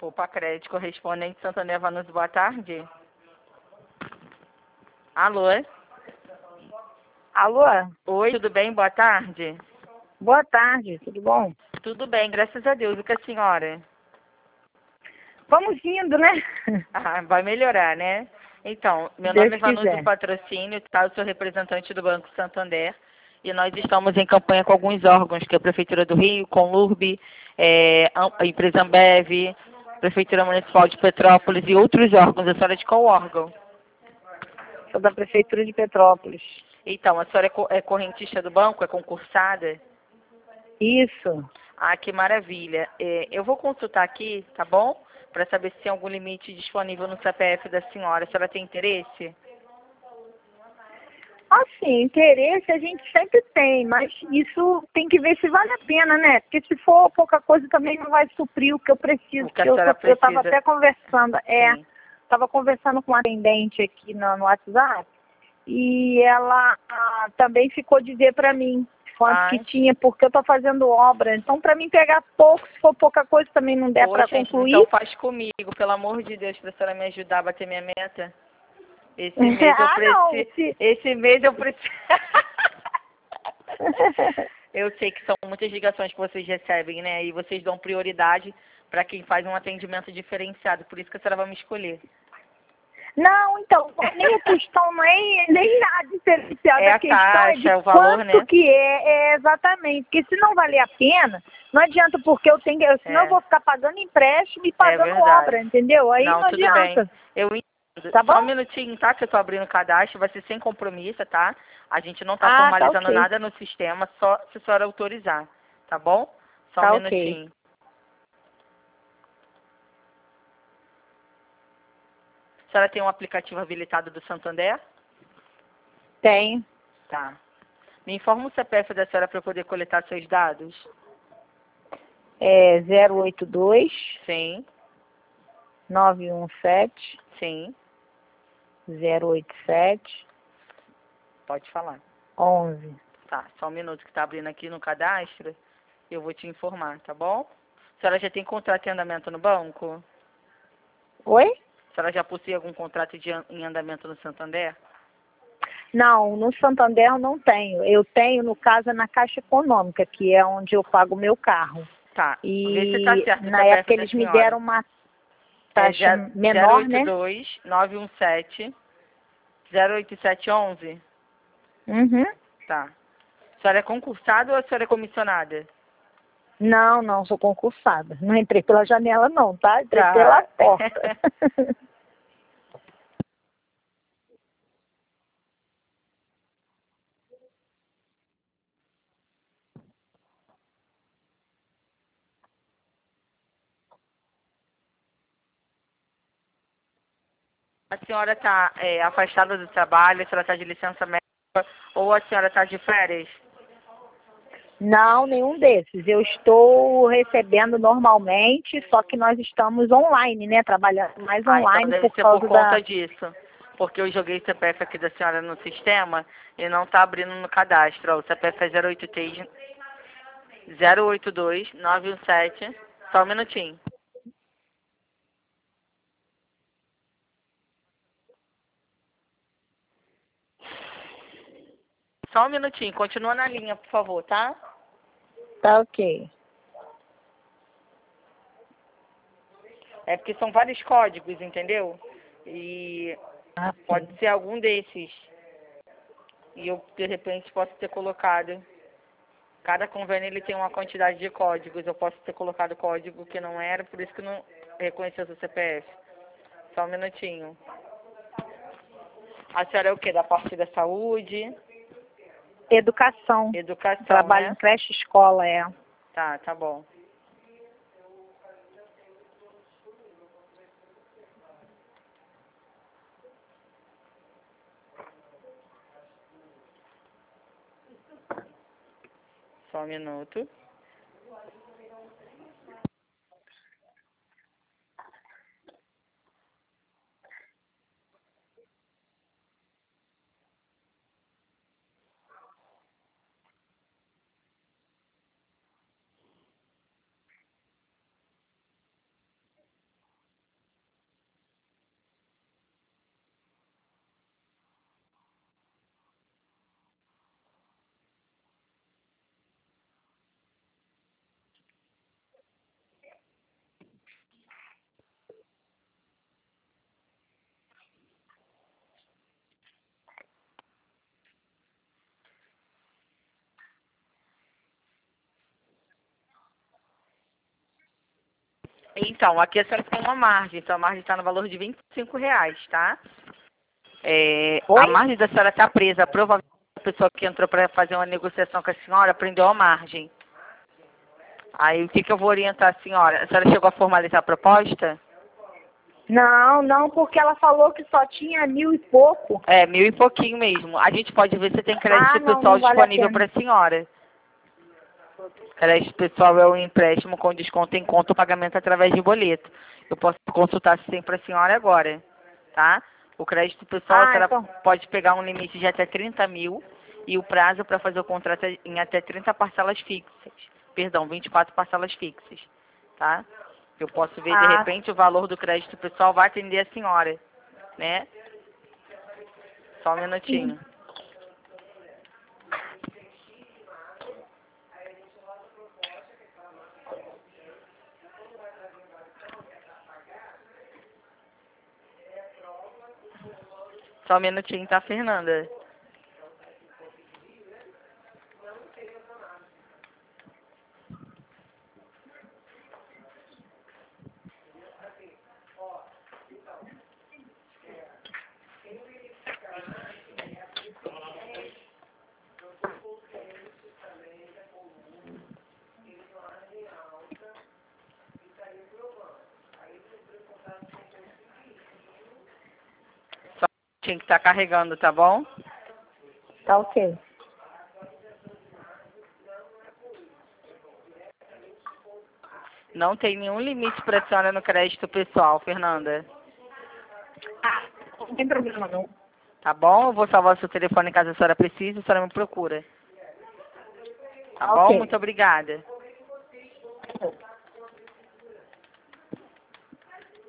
Opa, crédito correspondente Santander Vanucci, boa tarde. Alô? Alô? Oi, tudo bem? Boa tarde. Boa tarde, tudo bom? Tudo bem, graças a Deus. E com a senhora? Vamos indo, né? Ah, vai melhorar, né? Então, meu Deus nome é Vanucci quiser. Patrocínio, tá? Eu sou representante do Banco Santander e nós estamos em campanha com alguns órgãos, que é a Prefeitura do Rio, Conlurb, a empresa Ambev, Prefeitura Municipal de Petrópolis e outros órgãos. A senhora é de qual órgão? Sou da Prefeitura de Petrópolis. Então, a senhora é correntista do banco? É concursada? Isso. Ah, que maravilha. Eu vou consultar aqui, tá bom? Para saber se tem algum limite disponível no CPF da senhora. A senhora tem interesse? Assim, interesse a gente sempre tem, mas isso tem que ver se vale a pena, né? Porque se for pouca coisa também não vai suprir o que eu preciso. O que a Porque eu senhora estava precisa? até conversando, Sim. estava conversando com uma atendente aqui no WhatsApp e ela também ficou de ver para mim quanto que Ai, tinha, porque eu estou fazendo obra. Então, para mim pegar pouco, se for pouca coisa também não der para poxa, então concluir. faz comigo, pelo amor de Deus, para a senhora me ajudar a bater minha meta. Esse mês eu Não, preciso. Esse mês eu preciso. Eu sei que são muitas ligações que vocês recebem, né? E vocês dão prioridade para quem faz um atendimento diferenciado. Por isso que a senhora vai me escolher. Não, então, nem a questão não é nem a diferencial É da a questão é taxa, de é o valor, quanto né? que é exatamente. Porque se não valer a pena, não adianta, porque senão eu É, vou ficar pagando empréstimo e é pagando verdade. obra, entendeu? Aí Não, não tudo bem. adianta, Eu entendo. tá Só um bom? minutinho, tá? Que eu tô abrindo o cadastro, vai ser sem compromisso, tá? A gente não tá Ah, tá formalizando ok, nada no sistema, só se a senhora autorizar, tá bom? Só um tá ok. minutinho. A senhora tem um aplicativo habilitado do Santander? Tenho. Tá. Me informa o CPF da senhora para eu poder coletar seus dados? É 082 Sim, 917 sim. 087 Pode falar. 11. Tá, só um minuto que tá abrindo aqui no cadastro. Eu vou te informar, tá bom? A senhora já tem contrato em andamento no banco? Oi? A senhora já possui algum contrato em andamento no Santander? Não, no Santander eu não tenho. Eu tenho, no caso, na Caixa Econômica, que é onde eu pago o meu carro. Tá, vê se tá E certo o na CPF época da eles me senhora. deram uma É taxa menor, né? 082 917 08711? Uhum. Tá. A senhora é concursada ou a senhora é comissionada? Não, não, sou concursada. Não entrei pela janela não, tá? Entrei pela Tá. porta. A senhora está afastada do trabalho, a senhora está de licença médica ou a senhora está de férias? Não, nenhum desses. Eu estou recebendo normalmente, só que nós estamos online, né? Trabalhando mais Ah, então online deve por ser por causa conta da... disso. Porque eu joguei o CPF aqui da senhora no sistema e não está abrindo no cadastro. Ó, o CPF é 083 082 917. Só um minutinho. Só um minutinho. Continua na linha, por favor, tá? Tá ok. É porque são vários códigos, entendeu? E Ah, pode sim. ser algum desses. E eu, de repente, posso ter colocado. Cada convênio ele tem uma quantidade de códigos. Eu posso ter colocado código que não era, por isso que não reconheceu seu CPF. Só um minutinho. A senhora é o quê? Da parte da saúde? Educação. Educação, Trabalho em né? creche e escola, é. Tá, tá bom. Só um minuto. Então, aqui a senhora tem uma margem. Então, a margem está no valor de R$ 25, tá? A Oi? margem da senhora está presa. Provavelmente a pessoa que entrou para fazer uma negociação com a senhora prendeu a margem. Aí, o que eu vou orientar a senhora? A senhora chegou a formalizar a proposta? Não, não, porque ela falou que só tinha 1.000 e pouco. É, 1.000 e pouquinho mesmo. A gente pode ver se tem crédito Não, pessoal não vale a disponível pena. para a senhora. Crédito pessoal é um empréstimo com desconto em conta ou pagamento através de boleto. Eu posso consultar se tem para a senhora agora, tá? O crédito pessoal, a senhora Então, pode pegar um limite de até 30 mil e o prazo para fazer o contrato é em até 30 parcelas fixas. Perdão, 24 parcelas fixas, tá? Eu posso ver, de repente, o valor do crédito pessoal vai atender a senhora, né? Só um sim. minutinho. Só um minutinho, tá, Fernanda? Só um minutinho que tá carregando, tá bom? Tá ok. Não tem nenhum limite para a senhora no crédito pessoal, Fernanda. Não tem problema não. Tá bom? Eu vou salvar o seu telefone caso a senhora precise, a senhora me procura. Tá Tá bom? ok. Muito obrigada.